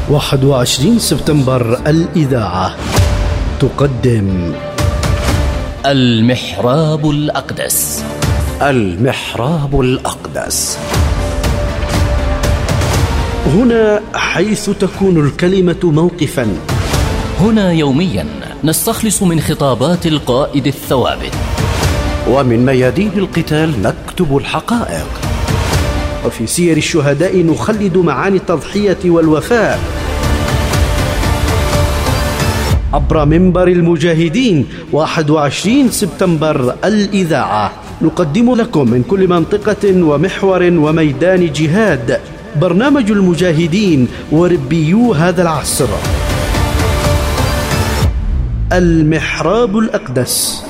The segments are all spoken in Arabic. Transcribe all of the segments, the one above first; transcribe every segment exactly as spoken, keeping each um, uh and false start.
واحد وعشرين سبتمبر الإذاعة تقدم المحراب الأقدس. المحراب الأقدس. هنا حيث تكون الكلمة موقفا. هنا يوميا نستخلص من خطابات القائد الثوابت، ومن ميادين القتال نكتب الحقائق، وفي سير الشهداء نخلد معاني التضحية والوفاء. عبر منبر المجاهدين واحد وعشرين سبتمبر الإذاعة نقدم لكم من كل منطقة ومحور وميدان جهاد برنامج المجاهدين وربيو هذا العصر. المحراب الأقدس.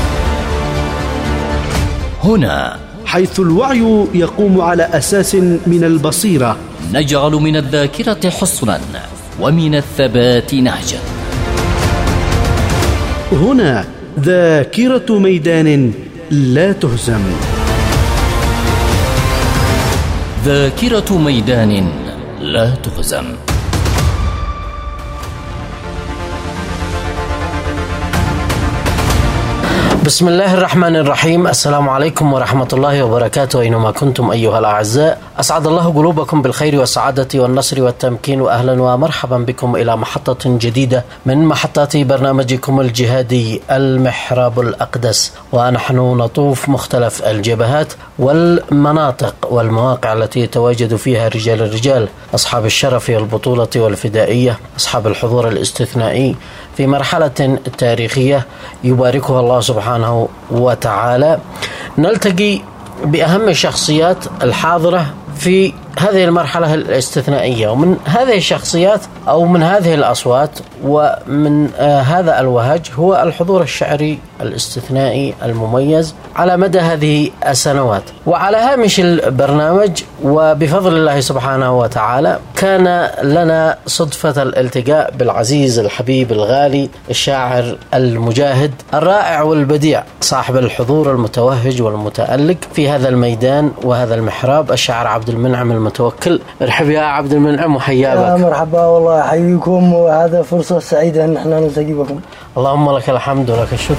هنا حيث الوعي يقوم على أساس من البصيرة، نجعل من الذاكرة حصنا ومن الثبات نهجا. هنا ذاكرة ميدان لا تهزم. ذاكرة ميدان لا تهزم. بسم الله الرحمن الرحيم. السلام عليكم ورحمة الله وبركاته، أينما كنتم أيها الأعزاء. أسعد الله قلوبكم بالخير والسعادة والنصر والتمكين، وأهلا ومرحبا بكم إلى محطة جديدة من محطات برنامجكم الجهادي المحراب الأقدس. ونحن نطوف مختلف الجبهات والمناطق والمواقع التي يتواجد فيها رجال الرجال، أصحاب الشرف والبطولة والفدائية، أصحاب الحضور الاستثنائي في مرحلة تاريخية يباركها الله سبحانه وتعالى. نلتقي بأهم الشخصيات الحاضرة في هذه المرحلة الاستثنائية، ومن هذه الشخصيات أو من هذه الأصوات ومن آه هذا الوهج هو الحضور الشعري الاستثنائي المميز على مدى هذه السنوات. وعلى هامش البرنامج وبفضل الله سبحانه وتعالى كان لنا صدفة الالتقاء بالعزيز الحبيب الغالي الشاعر المجاهد الرائع والبديع صاحب الحضور المتوهج والمتألق في هذا الميدان وهذا المحراب، الشاعر عبد المنعم المتوكل. ارحب يا عبد المنعم وحيا بك. يا مرحبا، والله أحييكم، وهذا فرصة سعيدة أن احنا نلتقي بكم. اللهم لك الحمد ولك الشكر.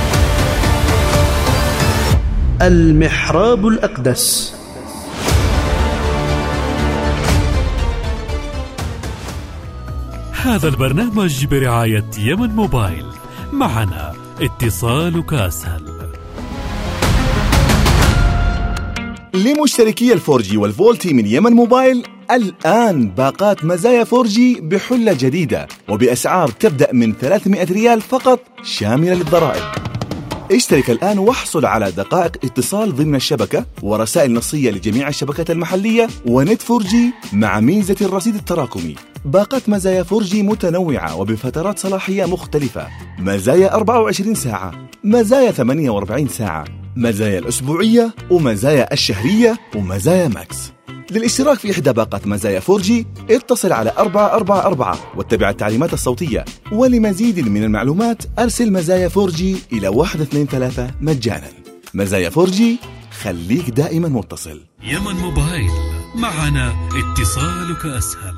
المحراب الأقدس. هذا البرنامج برعاية يمن موبايل. معنا اتصالك أسهل. لمشتركي الفورجي والفولتي من يمن موبايل الآن باقات مزايا فورجي بحلة جديدة وبأسعار تبدأ من ثلاثمائة ريال فقط شاملة للضرائب. اشترك الآن واحصل على دقائق اتصال ضمن الشبكة ورسائل نصية لجميع الشبكات المحلية ونت فورجي مع ميزة الرصيد التراكمي. باقات مزايا فورجي متنوعة وبفترات صلاحية مختلفة، مزايا أربعة وعشرين ساعة، مزايا ثمانية وأربعين ساعة، مزايا الأسبوعية ومزايا الشهرية ومزايا ماكس. للاشتراك في إحدى باقات مزايا فورجي اتصل على أربعة أربعة أربعة واتبع التعليمات الصوتية، ولمزيد من المعلومات أرسل مزايا فورجي إلى واحد اثنين ثلاثة مجانا. مزايا فورجي، خليك دائما متصل. يمن موبايل. معنا اتصالك أسهل.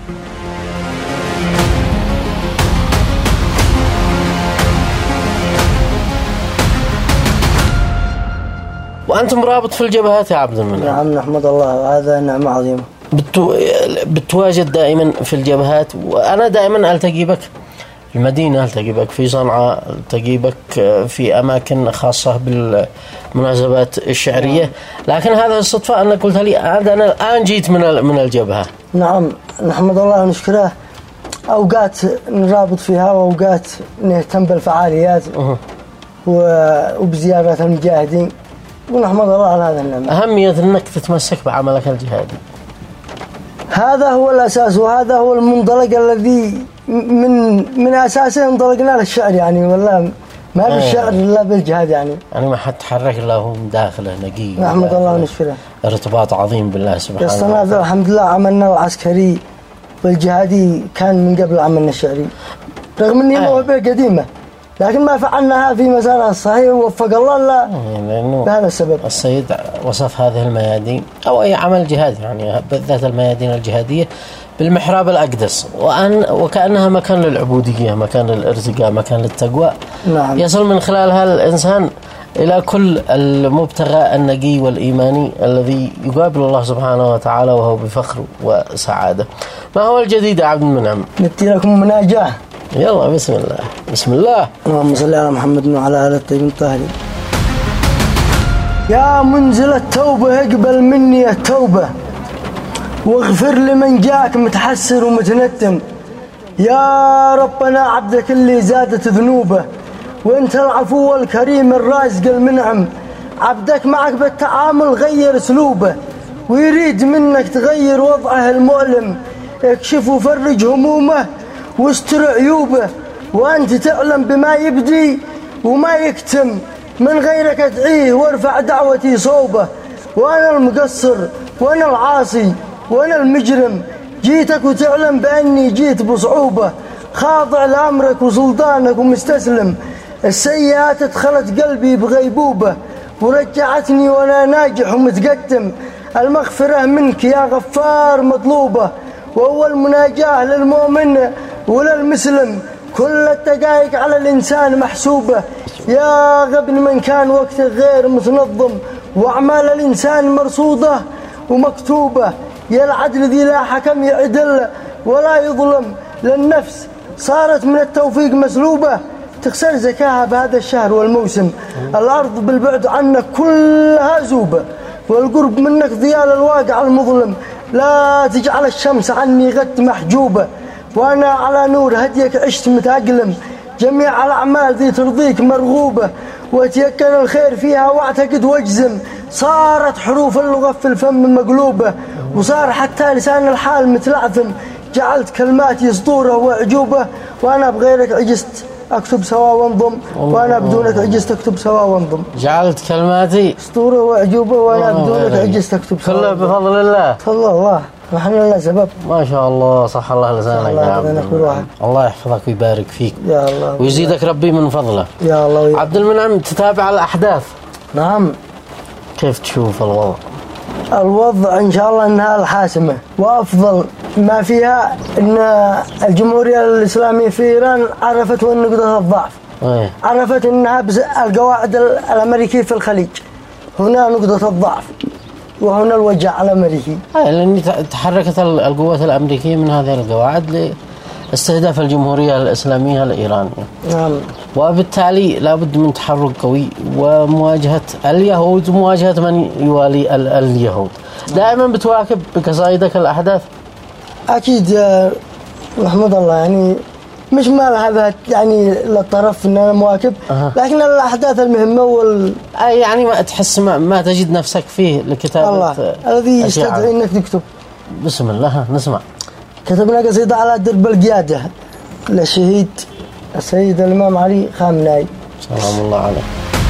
وأنتم رابط في الجبهات يا عبد المنعم. نعم، نحمد الله، هذا نعمة عظيمة. بتو... بتواجد دائما في الجبهات، وأنا دائما ألتقي بك في المدينة، ألتقي بك في صنعاء، ألتقي بك في أماكن خاصة بالمناسبات الشعرية، لكن هذا الصدفة أنك قلت لي أنا الآن جيت من من الجبهة. نعم، نحمد الله ونشكره. أوقات نرابط فيها وأوقات نهتم بالفعاليات وبزيارة المجاهدين، ونحمد الله على هذا النعمة. أهمية أنك تتمسك بعملك الجهادي، هذا هو الأساس، وهذا هو المنطلق الذي من من أساسه انطلقنا للشعر يعني، والله ما في الشعر إلا بالجهاد يعني. يعني ما حد تحرك إلا هو من داخله نقي. نحمد الله ونشكره. ارتباط عظيم بالله سبحانه وتعالى. الحمد لله عملنا العسكري والجهادي كان من قبل عملنا الشعري، رغم أني موهبة قديمة، لكن ما فعلناها في مسارها الصحيح ووفق الله لنا بهذا السبب. السيد وصف هذه الميادين أو أي عمل جهادي يعني بالذات الميادين الجهادية بالمحراب الأقدس، وأن وكأنها مكان للعبودية، مكان للارتقاء، مكان للتقوى. نعم. يصل من خلالها الإنسان إلى كل المبتغى النقي والإيماني الذي يقابل الله سبحانه وتعالى وهو بفخر وسعادة. ما هو الجديد يا عبد المنعم؟ نبتي لكم مناجاة. يلا بسم الله. بسم الله. اللهم صل على محمد وعلى آله الطيبين الطاهرين. يا منزل التوبة اقبل مني التوبة، واغفر لمن جاك متحسر ومتندم. يا ربنا عبدك اللي زادت ذنوبه، وانت العفو الكريم الرازق المنعم. عبدك معك بالتعامل غير اسلوبه، ويريد منك تغير وضعه المؤلم. اكشف وفرج همومه واستر عيوبه، وانت تعلم بما يبدي وما يكتم. من غيرك ادعيه وارفع دعوتي صوبه. وانا المقصر وانا العاصي وانا المجرم، جيتك وتعلم باني جيت بصعوبه. خاضع لامرك وسلطانك ومستسلم، السيئات ادخلت قلبي بغيبوبه، ورجعتني وانا ناجح ومتقدم. المغفرة منك يا غفار مطلوبة، وأول مناجاة للمؤمن وللمسلم. كل الدقائق على الإنسان محسوبة، يا غبن من كان وقته غير متنظم، وأعمال الإنسان مرصودة ومكتوبة. يا العدل ذي لا حكم يعدل ولا يظلم، للنفس صارت من التوفيق مسلوبة. تخسر زكاها بهذا الشهر والموسم، الأرض بالبعد عنك كلها زوبة، والقرب منك ضياء الواقع المظلم. لا تجعل الشمس عني غد محجوبة، وأنا على نور هديك عشت متأقلم. جميع الأعمال ذي ترضيك مرغوبة، وتيكن الخير فيها واعتقد واجزم. صارت حروف اللغة في الفم مقلوبة، وصار حتى لسان الحال متلعثم. جعلت كلماتي سطورة وعجوبة، وأنا بغيرك عجزت أكتب سوا وانضم، وأنا بدونك عجزت أكتب سوا وانضم. جعلت كلماتي سطورة وعجوبة، وأنا بدونك عجزت أكتب سوا. كله بفضل الله. بفضل الله، نحن لنا سبب. ما شاء الله، صح الله لسانك يا عبد. الله يحفظك ويبارك فيك يا الله، ويزيدك ربي من فضله يا الله. عبد المنعم، تتابع الأحداث. نعم. كيف تشوف الوضع؟ الوضع إن شاء الله أنها الحاسمة، وأفضل ما فيها أن الجمهورية الإسلامية في إيران عرفت وين نقطة الضعف. أيه. عرفت أنها القواعد الأمريكية في الخليج هنا نقطة الضعف، وهنا الوجع الأمريكي. أيه، لأن تحركت القوات الأمريكية من هذه القواعد لاستهداف الجمهورية الإسلامية الإيرانية. نعم. وبالتالي لابد من تحرك قوي ومواجهة اليهود ومواجهة من يوالي اليهود. دائما بتواكب بقصائدك الأحداث؟ أكيد يا محمد الله، يعني مش مال هذا يعني للطرف إن أنا مواكب، أه. لكن الأحداث المهمة وال يعني ما تحس ما, ما تجد نفسك فيه لكتابة الله الذي يستدعي إنك تكتب. بسم الله، نسمع. كتبنا قصيدة على درب القيادة للشهيد السيد الإمام علي خامنئي سلام الله عليه.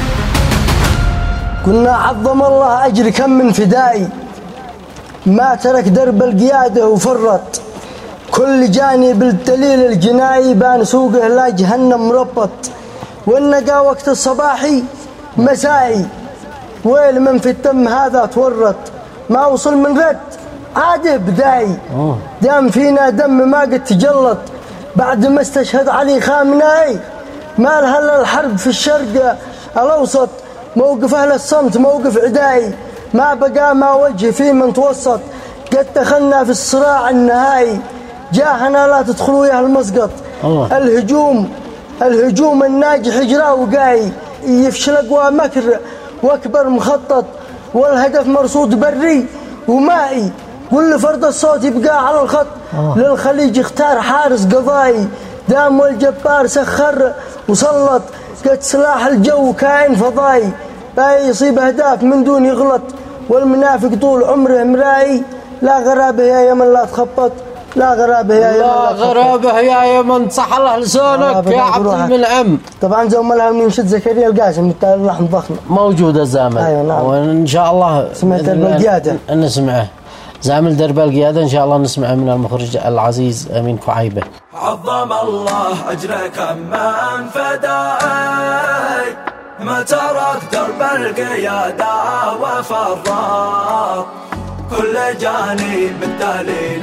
قلنا عظم الله أجر كم من فدائي، ما ترك درب القيادة وفرط. كل جاني بالدليل الجنائي، بان سوقه لا جهنم مربط. والنقا وقت الصباحي مسائي، ويل من في التم هذا تورط. ما وصل من رد عاده بداي، دام فينا دم ما قد تجلط. بعد ما استشهد علي خامنئي ما لها الحرب في الشرق الأوسط. موقف أهل الصمت موقف عدائي، ما بقى ما وجه فيه من توسط. قد دخلنا في الصراع النهائي، جاهنا لا تدخلوا يا المسقط. الهجوم الهجوم الناجح إجراء وقاي، يفشل أقوى مكر وأكبر مخطط. والهدف مرصود بري ومائي، كل فرد الصوت يبقى على الخط. أوه. للخليج اختار حارس قضائي، دام والجبار سخر وسلط. قد سلاح الجو كائن فضائي، باي يصيب أهداف من دون يغلط. والمنافق طول عمره مرائي، لا غرابة يا يمن لا تخبط. لا غرابة يا يمن لا غرابة يا يمن، صح الله لسانك يا عبد المنعم. طبعا زملها من شد زكريا القاسم بتاع اللحم ضخم موجود الزامل. أيوة نعم. وإن شاء الله سمعت درب القيادة نسمعه، زامل درب القيادة إن شاء الله نسمعه من المخرج العزيز أمين كعيبة. عظم الله أجرك من فدائي، ما ترك درب القيادة وفرط. كل جانب الدليل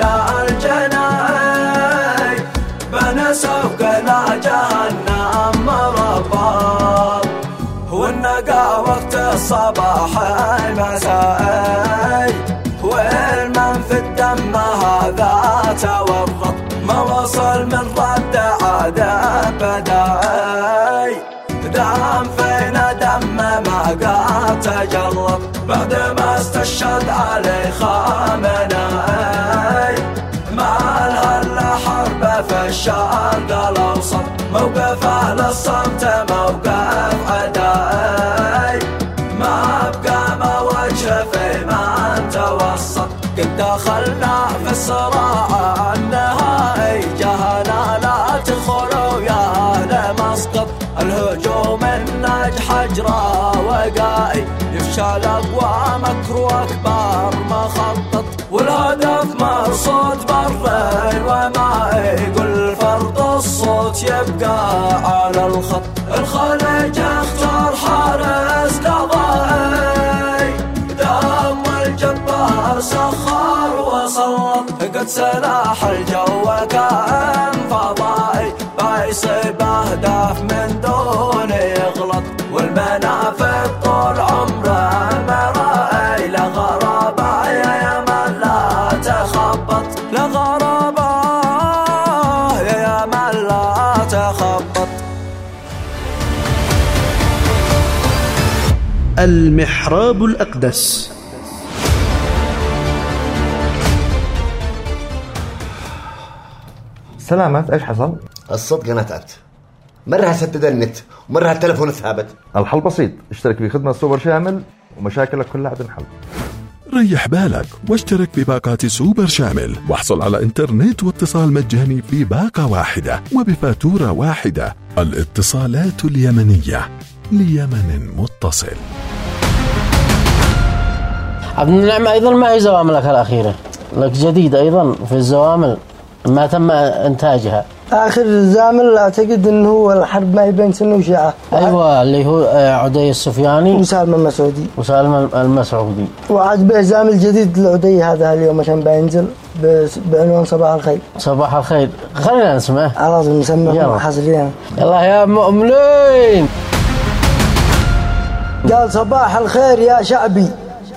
الجناي بنى سوق لا جهنم مربط والنقا وقت الصباح المساء والمن في الدم هذا تورط ما وصل من رد عاد بداي دام فينا دم ما قاد تجرب بعد ما استشهد عليه خامناي ما لها الا حرب في الشرق الاوسط موقف اهل الصمت موقف عداي ما ابقى ما وجه في من توسط قد دخلنا في الصراع النهائي جهنا لا تدخلوا يا اهل مسقط الهجوم الناجح حجرة وقائي يفشل اقوى مكر واكبر مخطط والهدف مرصود برين ومائي كل فرد الصوت يبقى على الخط الخليج اختار حارس قضائي دام الجبار سخر وسلط قد سلاح الجو كائن فضائي بيصيب اهداف من دون يغلط والمنافق طول عمره مرائي لغرابة يا يمن لا تخبط لغرابة يا يمن لا تخبط. المحراب الأقدس. سلامات، ايش حصل؟ الصدق انا تعبت، مرة سدد النت ومرة التلفون ثابت. الحل بسيط، اشترك في خدمة سوبر شامل ومشاكلك كلها بتنحل. ريح بالك واشترك بباقات سوبر شامل واحصل على انترنت واتصال مجاني في باقة واحدة وبفاتورة واحدة. الاتصالات اليمنية ليمن متصل. عبد النعم أيضا ما هي زواملك الأخيرة؟ لك جديد أيضا في الزوامل ما تم إنتاجها. آخر زامل أعتقد أنه هو الحرب ما بين سنة وشيعة. أيوة اللي هو عدي السفياني وسالم المسعودي. وسالم المسعودي. وعاد به زامل جديد لعدي هذا اليوم عشان بينزل بعنوان صباح الخير. صباح الخير، خلينا نسمعه. على طول نسمعه حصريا. يلا يا مؤمنين. قال صباح الخير يا شعبي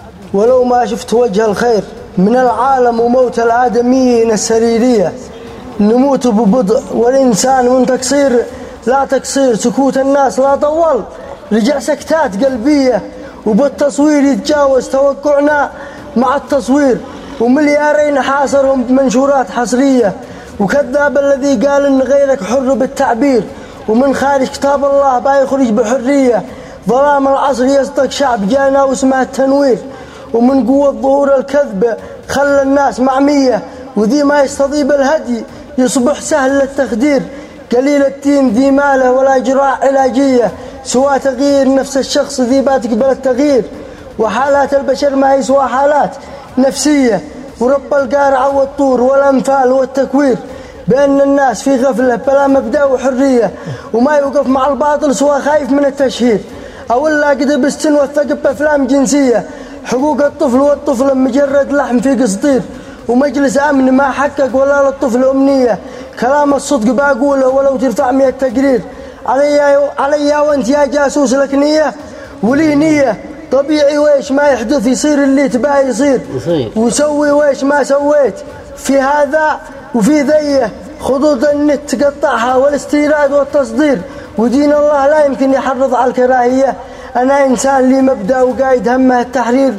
ولو ما شفت وجه الخير من العالم وموت الآدميين السريرية نموت ببطء والإنسان من تقصير لا تقصير سكوت الناس لا طول رجع سكتات قلبية وبالتصوير يتجاوز توقعنا مع التصوير ومليارين حاصرهم بمنشورات حصرية وكذاب الذي قال إن غيرك حر بالتعبير ومن خارج كتاب الله بايخرج بحرية ظلام العصر يصدق شعب جانا واسمه التنوير ومن قوة ظهور الكذب خلى الناس معمية وذي ما يستضيب الهدي يصبح سهل للتخدير قليل التين ذي ماله ولا إجراء علاجية سوى تغيير نفس الشخص ذي باتقبل التغيير وحالات البشر ما يسوى حالات نفسية ورب القارعة والطور والأنفال والتكوير بأن الناس في غفلة بلا مبدأ وحرية وما يوقف مع الباطل سوى خايف من التشهير أو إلا قد بالسن والثقب بأفلام جنسية حقوق الطفل والطفل مجرد لحم في قسطير ومجلس أمن ما حقق ولا للطفل أمنية كلام الصدق بقوله ولو ترفع مية تقرير علي علي وانت يا جاسوس لك نية ولي نية طبيعي ويش ما يحدث يصير اللي تباه يصير وسوي ويش ما سويت في هذا وفي ذيه خطوط النت تقطعها والاستيراد والتصدير ودين الله لا يمكن يحرض على الكراهية أنا إنسان لي مبدأ وقايد همه التحرير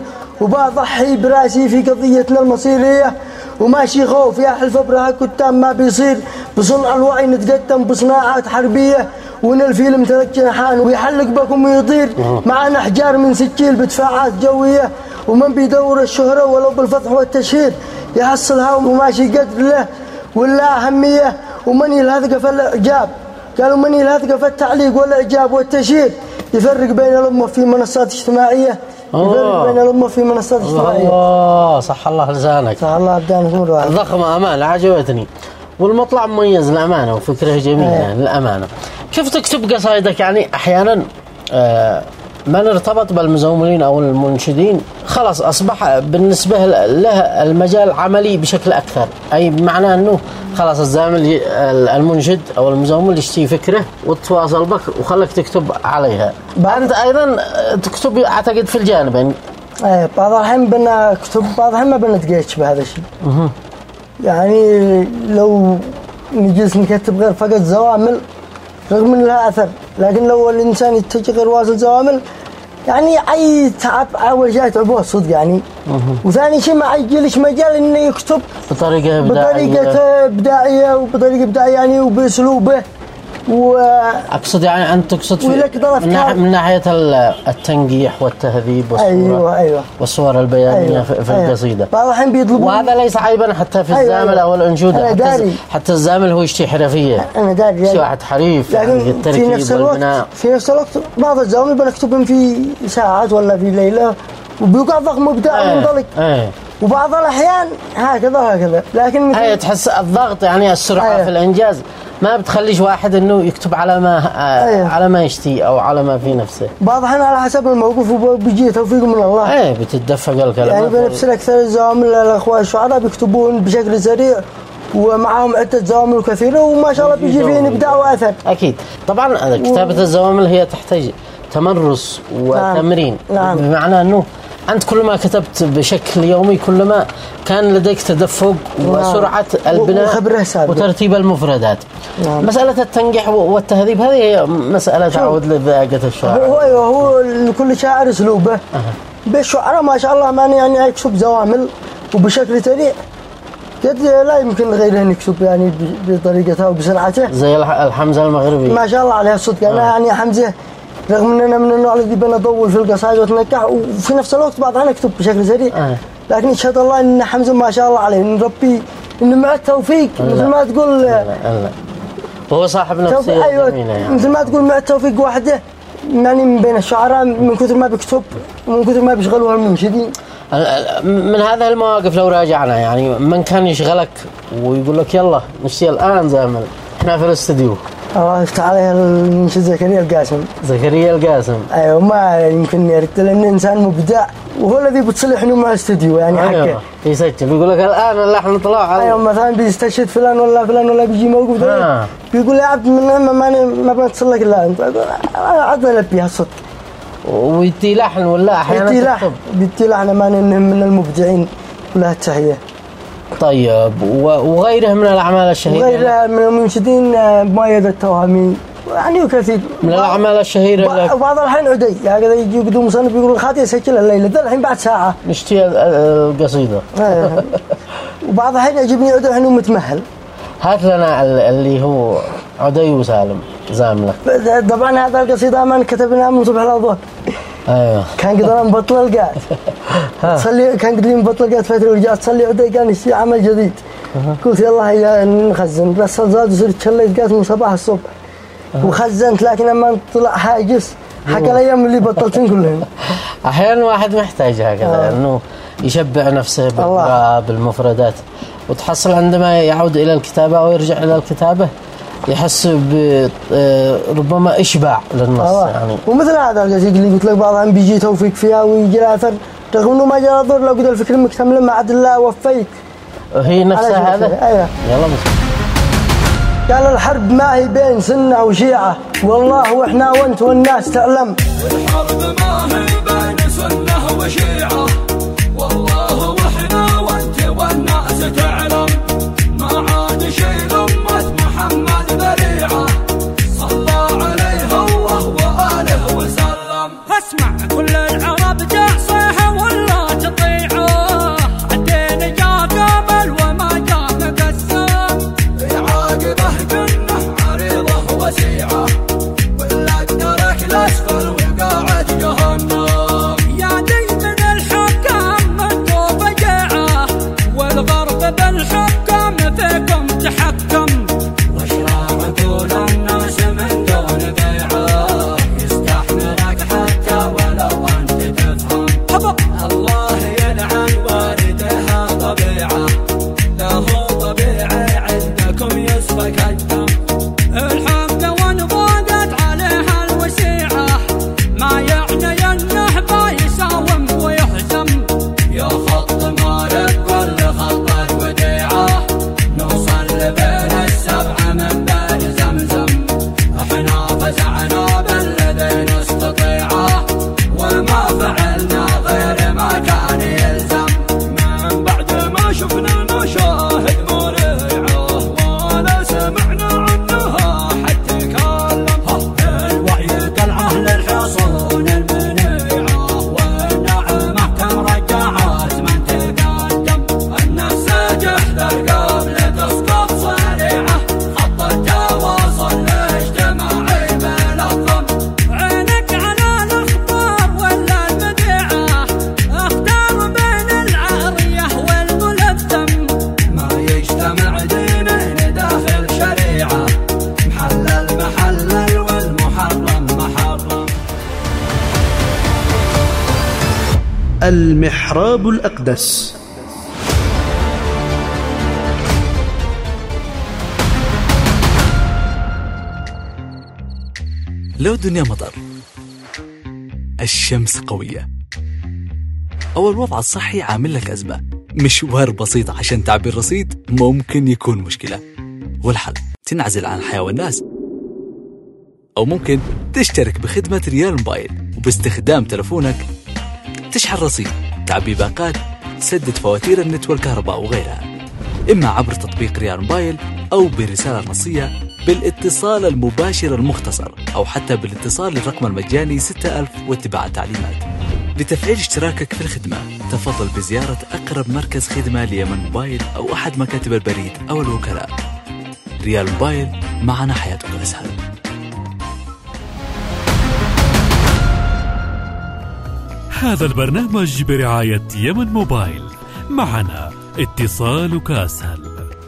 وبضحي براسي في قضيتنا المصيرية وماشي خوف يا حلف برها كتاب ما بيصير بصنع الوعي نتقدم بصناعات حربية وإن الفيلم ثلاث جناحان ويحلق بكم ويطير معنا أحجار من سجيل بدفاعات جوية ومن بيدور الشهرة ولو بالفتح والتشهير يحصلها وماشي قدر له ولا أهمية ومن يلهثق في الإعجاب قالوا من يلهثق في التعليق والإعجاب والتشهير يفرق بين الأمة في منصات اجتماعية يفرق بين الأمة في منصات اجتماعية. الله صح الله لسانك. صح الله أبدانك نور ضخمة أمانة عجبتني والمطلع مميز للأمانة وفكرة جميلة للأمانة. كيف تكتب قصائدك يعني أحيانا آه من ارتبط بالمزوملين أو المنشدين خلاص أصبح بالنسبة له المجال عملي بشكل أكثر، أي بمعنى أنه خلاص الزامل المنشد أو المزومل يشتي فكرة وتواصل بك وخلك تكتب عليها. أنت أيضا تكتب أعتقد في الجانبين. ايه بعض الحين بنا كتب، بعض الحين ما بنتقيتش بهذا الشيء. يعني لو نجلس نكتب غير فقط زوامل رغم ان لها اثر، لكن لو الانسان يتجه غير واصل زوامل يعني اي تعب اول شيء تعبوه الصدق يعني. وثاني شيء ما يجيلش مجال انه يكتب بطريقه ابداعيه بطريقه ابداعيه وبطريقه ابداعيه يعني وباسلوبه و اقصد يعني انت تقصد من, ناح... من ناحيه التنقيح والتهذيب والصوره ايوه ايوه والصور البيانيه أيوة في, في أيوة القصيده. بعض الحين بيطلبون، وهذا ليس عيبا حتى في أيوة الزامل او الانشوده. أنا حتى, داري. حتى الزامل هو يشتي حرفيه. انا داري شي واحد حريف يعني في التركيب في نفس الوقت والبناء. في نفس الوقت بعض الزوامل بنكتبهم في ساعات ولا في ليله وبيوقع ضغط ابداع أيه منطلق. أيه. وبعض الاحيان هكذا هكذا، لكن هي تحس الضغط يعني السرعه أيه. في الانجاز ما بتخليش واحد انه يكتب على ما أيه. على ما يشتي او على ما في نفسه. بعض الحين على حسب الموقف وبيجي توفيق من الله. ايه بتتدفق الكلمات. يعني بنفس اكثر الزوامل الاخوان الشعراء بيكتبون بشكل سريع ومعهم عدة زوامل كثيرة وما شاء الله بيجي فيهم إبداع وأثر. أكيد طبعا كتابة و... الزوامل هي تحتاج تمرس وتمرين. نعم. بمعنى أنه أنت كل ما كتبت بشكل يومي كل ما كان لديك تدفق وسرعة البناء وترتيب المفردات. نعم. مسألة التنقيح والتهذيب هذه هي مسألة تعود لذائقة الشعر. هو أيوه هو لكل شاعر أسلوبه. أه. بالشعراء ما شاء الله ما يعني يكتب زوامل وبشكل سريع قد لا يمكن غيره أن يكتب يعني بطريقته وبسرعته. زي الحمزة المغربي ما شاء الله عليه الصدق. أنا أه. يعني حمزة رغم أننا من النوع الذي بنطول في القصائد وتنكح وفي نفس الوقت بعض أنا أكتب بشكل سريع. أه. لكن يشهد الله أن حمزة ما شاء الله عليه نربي إنه مع التوفيق مثل ما تقول. لا لا. هو صاحب نفسية أيوة جميلة يعني. مثل ما تقول مع التوفيق وحده يعني من بين الشعراء من كثر ما بيكتب ومن كثر ما بيشغلوا المنشدين. من هذه المواقف لو راجعنا يعني من كان يشغلك ويقول لك يلا نشتي الآن زامل احنا في الاستديو. اه افتح عليه المنشد زكريا القاسم. زكريا القاسم ايوه ما يمكن يرد لانه انسان مبدع وهو الذي بتصلح انه مع الاستديو يعني حقه. أيوة. يسجل بيقول لك الان اللحن طلع على ايوه مثلا بيستشهد فلان ولا فلان ولا بيجي موقف آه. بيقول يا عبد من ما ما ما بنتصل لك الا انت عاد البيها الصدق ويدي لحن ولا احيانا يدي لحن بيدي لحن ما من المبدعين كلها التحيه. طيب وغيره من الاعمال الشهيره وغيره من المنشدين مؤيد التوامي يعني وكثير من الاعمال الشهيره. وبعض الحين عدي هكذا يجي يقدم مصنف يقول الخاتي سجل الليله ذا الحين بعد ساعه نشتي القصيده. وبعض الحين يعجبني عدي الحين متمهل. هات لنا اللي هو عدي وسالم زامله. طبعا هذا القصيده ما كتبناها من صبح الأضواء. ايوه كان قدرنا نبطل القاعد تصلي كان قدرنا نبطل القاعد فتره ورجعت تصلي عدي كان يشتي عمل جديد. قلت يلا هي نخزن بس زاد وصرت شليت قاعد من صباح الصبح وخزنت لكن لما طلع حاجز حكى الايام اللي بطلتين كلهم. احيانا واحد محتاج هكذا انه يشبع نفسه بالقراءه بالمفردات وتحصل عندما يعود الى الكتابه او يرجع الى الكتابه يحس بربما اشباع للنص. أوه. يعني ومثل هذا القصيده اللي قلت لك بعضها بيجي توفيق فيها ويجي لها اثر رغم انه ما جرى دور لو قد الفكر مكتمل مع عبد الله وفيت هي نفسها هذا. ايوه يلا بس. قال الحرب ما هي بين سنه وشيعه والله واحنا وانت والناس تعلم. الحرب ما هي بين سنه وشيعه والله واحنا وانت والناس تعلم. ما عاد شيء امه محمد بريعه صلى عليه الله واله وسلم. اسمع كل العرب جاء صيحه ولا تطيعه الدين جاء قبل وما جاء مقسم. يعاقبه جنه عريضه وسيعه ولا ترك الاسفل وقاعد جهنم. يا دي من الحق شفنا مشاهد مريعة ولا سمعنا عنها حتى تكلم. الوعي طلعه للحصون المنيعة والنعمة كم رجعت من تقدم. النساج احذر قبل تسقط صريعة خط التواصل الاجتماعي منظم. عينك على الاخبار ولا المذيعة اختار بين العارية والملثم. ما يجتمع دينين داخل شريعة محلل محلل والمحرم محرم. المحراب الأقدس. لو الدنيا مطر، الشمس قوية، أو الوضع الصحي عامل لك أزمة، مشوار بسيط عشان تعبير رصيد ممكن يكون مشكلة، والحل تنعزل عن الحياة والناس، أو ممكن تشترك بخدمة ريال موبايل وباستخدام تلفونك تشحن رصيد، تعبي باقات، تسدد فواتير النت والكهرباء وغيرها، إما عبر تطبيق ريال موبايل أو برسالة نصية بالاتصال المباشر المختصر، أو حتى بالاتصال للرقم المجاني ستة ألف واتباع التعليمات. لتفعيل اشتراكك في الخدمة تفضل بزيارة أقرب مركز خدمة ليمن موبايل أو أحد مكاتب البريد أو الوكلاء. ريال موبايل، معنا حياتك أسهل. هذا البرنامج برعاية يمن موبايل، معنا اتصالك أسهل.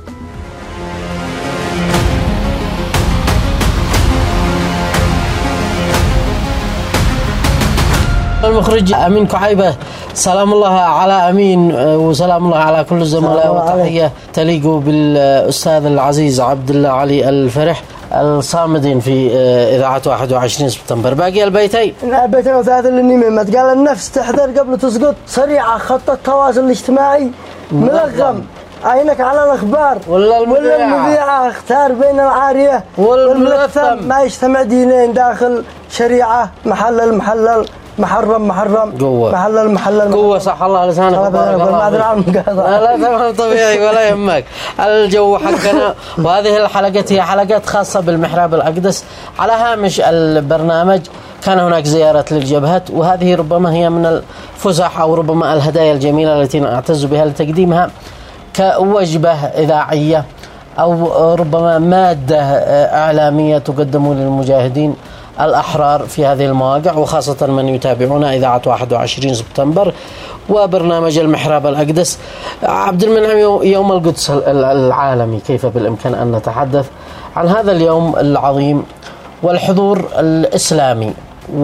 المخرج أمين كعيبة، سلام الله على أمين وسلام الله على كل الزملاء، وتحية تليق بالأستاذ العزيز عبد الله علي الفرح الصامدين في إذاعة واحد وعشرين سبتمبر. باقي البيتين البيتين وثلاثة النميمة قال النفس تحذر قبل تسقط صريعة خط التواصل الاجتماعي ملغم. عينك على الأخبار ولا المذيعة, ولا المذيعة اختار بين العارية والملثم. ما يجتمع دينين داخل شريعة محلل محلل محرم محرم قوة محلل محلل قوة. صح الله لسانك الله لا لا تمام طبيعي ولا يهمك. الجو حقنا. وهذه الحلقة هي حلقات خاصة بالمحراب الأقدس. على هامش البرنامج كان هناك زيارة للجبهات، وهذه ربما هي من الفسح أو ربما الهدايا الجميلة التي نعتز بها لتقديمها كوجبة إذاعية أو ربما مادة إعلامية تقدم للمجاهدين الأحرار في هذه المواقع، وخاصة من يتابعون إذاعة واحد وعشرين سبتمبر وبرنامج المحراب الأقدس. عبد المنعم، يوم القدس العالمي، كيف بالإمكان أن نتحدث عن هذا اليوم العظيم والحضور الإسلامي؟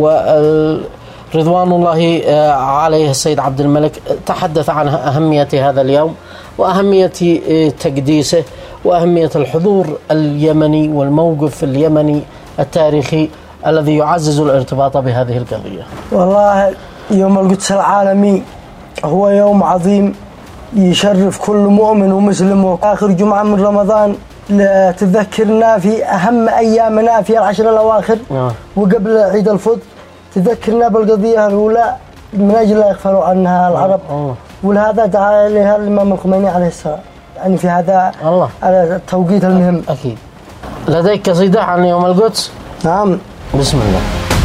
ورضوان الله عليه السيد عبد الملك تحدث عن أهمية هذا اليوم وأهمية تقديسه وأهمية الحضور اليمني والموقف اليمني التاريخي الذي يعزز الارتباط بهذه القضية. والله يوم القدس العالمي هو يوم عظيم يشرف كل مؤمن ومسلم، وآخر جمعة من رمضان تذكرنا في أهم أيامنا في العشر الأواخر آه. وقبل عيد الفطر تذكرنا بالقضية الأولى من أجل لا يغفلوا عنها العرب آه. ولهذا دعا إليها الإمام الخميني عليه السلام، يعني في هذا الله. على التوقيت المهم. أكيد. لديك قصيدة عن يوم القدس؟ نعم. بسم الله.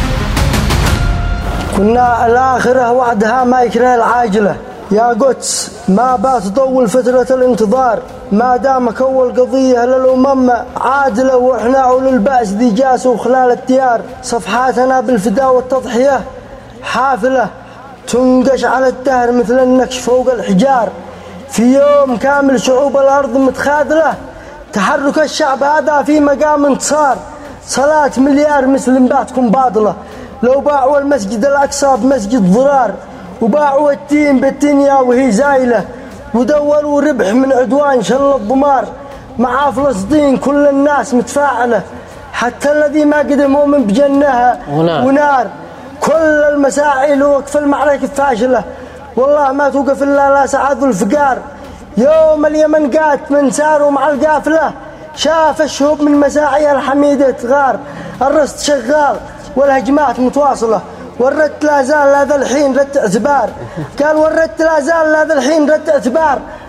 كنا الآخرة وعدها ما يكره العاجلة، يا قدس ما بتطول فترة الانتظار، ما دامك أول قضية للأمم عادلة، وإحنا أولو البأس ذي جاسوا خلال الديار، صفحاتنا بالفداء والتضحية حافلة تنقش على الدهر مثل النكش فوق الحجار، في يوم كامل شعوب الأرض متخاذلة، تحرك الشعب هذا في مقام انتصار، صلاة مليار مسلم باتكم باطلة، لو باعوا المسجد الأقصى بمسجد ضرار، وباعوا الدين بالدنيا وهي زايلة، ودوروا ربح من عدوان شل الضمار، مع فلسطين كل الناس متفاعلة، حتى الذي ما قدر مؤمن بجنها ونار, ونار. كل المساعي لوقف المعركة فاشلة، والله ما توقف إلا لا سعاد الفقار، يوم اليمن قات من ساروا مع القافلة، شاف الشهوب من مساعي الحميدة تغار، الرصد شغال والهجمات متواصلة، والرد لا زال هذا الحين رد اعتبار، قال والرد لا زال هذا الحين رد اعتبار،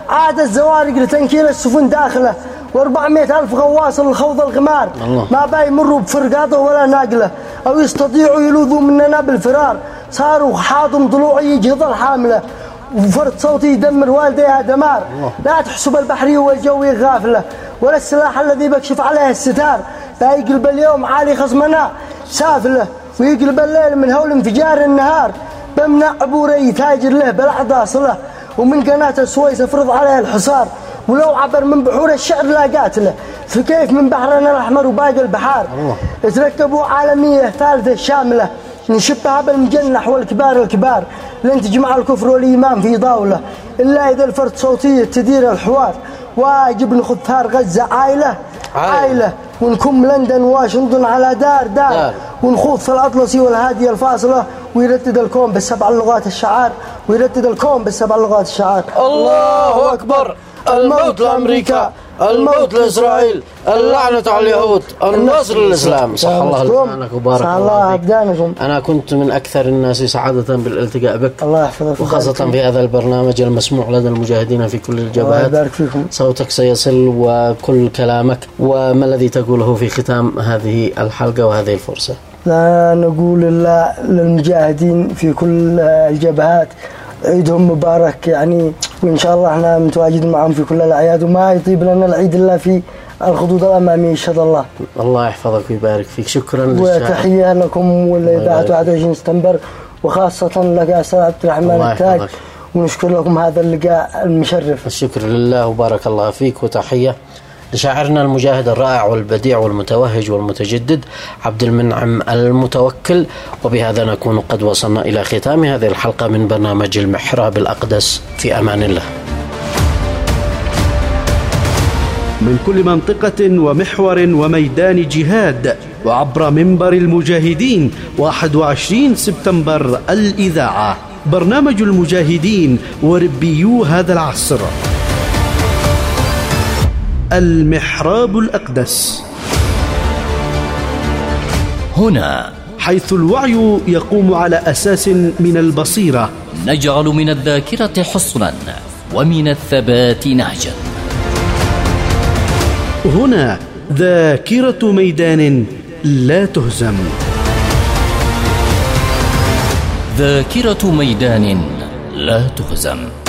عاد الزوارق لتنكيل السفن داخله وأربعمائة ألف غواص للخوض الغمار الله. ما باي يمروا بفرقاطه ولا ناقله أو يستطيعوا يلوذوا مننا بالفرار صاروا حاضم ضلوعي جهض حامله وفرد صوتي يدمر والديها دمار الله. لا تحسب البحري والجوي غافله ولا السلاح الذي بكشف عليه الستار لا يقلب اليوم عالي خصمنا سافله ويقلب الليل من هول انفجار النهار بمنع عبوري تاجر له بالأعضاء صله ومن قناة السويس افرض عليه الحصار ولو عبر من بحور الشعر لا قاتله فكيف من بحرنا الأحمر وباقي البحار تركبوا عالمية ثالثة شاملة نشبها بالمجنح والكبار الكبار لن تجمع الكفر والإيمان في ضاولة إلا إذا الفرد صوتية تدير الحوار واجب نخذ ثار غزة عائلة عائلة ونكم لندن واشنطن على دار دار, دار. ونخوض في الأطلسي والهادية الفاصلة ويردد الكون بالسبع لغات الشعار ويردد الكون بالسبع لغات الشعار الله أكبر الموت لأمريكا الموت لإسرائيل اللعنة على اليهود النصر للإسلام صح الله لسانك وبارك الله أبدانكم. أنا كنت من أكثر الناس سعادة بالالتقاء بك الله يحفظك وخاصة في هذا البرنامج المسموع لدى المجاهدين في كل الجبهات. الله يبارك فيكم. صوتك سيصل وكل كلامك. وما الذي تقوله في ختام هذه الحلقة وهذه الفرصة؟ لا نقول إلا للمجاهدين في كل الجبهات عيدهم مبارك يعني وإن شاء الله احنا متواجدين معهم في كل الأعياد وما يطيب لنا العيد إلا في الخطوط الأمامية إن شاء الله. الله يحفظك ويبارك فيك. شكرا وتحية لكم والإذاعة واحد وعشرين سبتمبر وخاصة لك يا أستاذ عبد الرحمن التاج ونشكر لكم هذا اللقاء المشرف. الشكر لله وبارك الله فيك. وتحية لشاعرنا المجاهد الرائع والبديع والمتوهج والمتجدد عبد المنعم المتوكل. وبهذا نكون قد وصلنا إلى ختام هذه الحلقة من برنامج المحراب الأقدس. في أمان الله. من كل منطقة ومحور وميدان جهاد وعبر منبر المجاهدين واحد وعشرين سبتمبر الإذاعة برنامج المجاهدين وربيو هذا العصر. المحراب الأقدس هنا حيث الوعي يقوم على أساس من البصيرة نجعل من الذاكرة حصنا ومن الثبات نهجا. هنا ذاكرة ميدان لا تهزم. ذاكرة ميدان لا تهزم.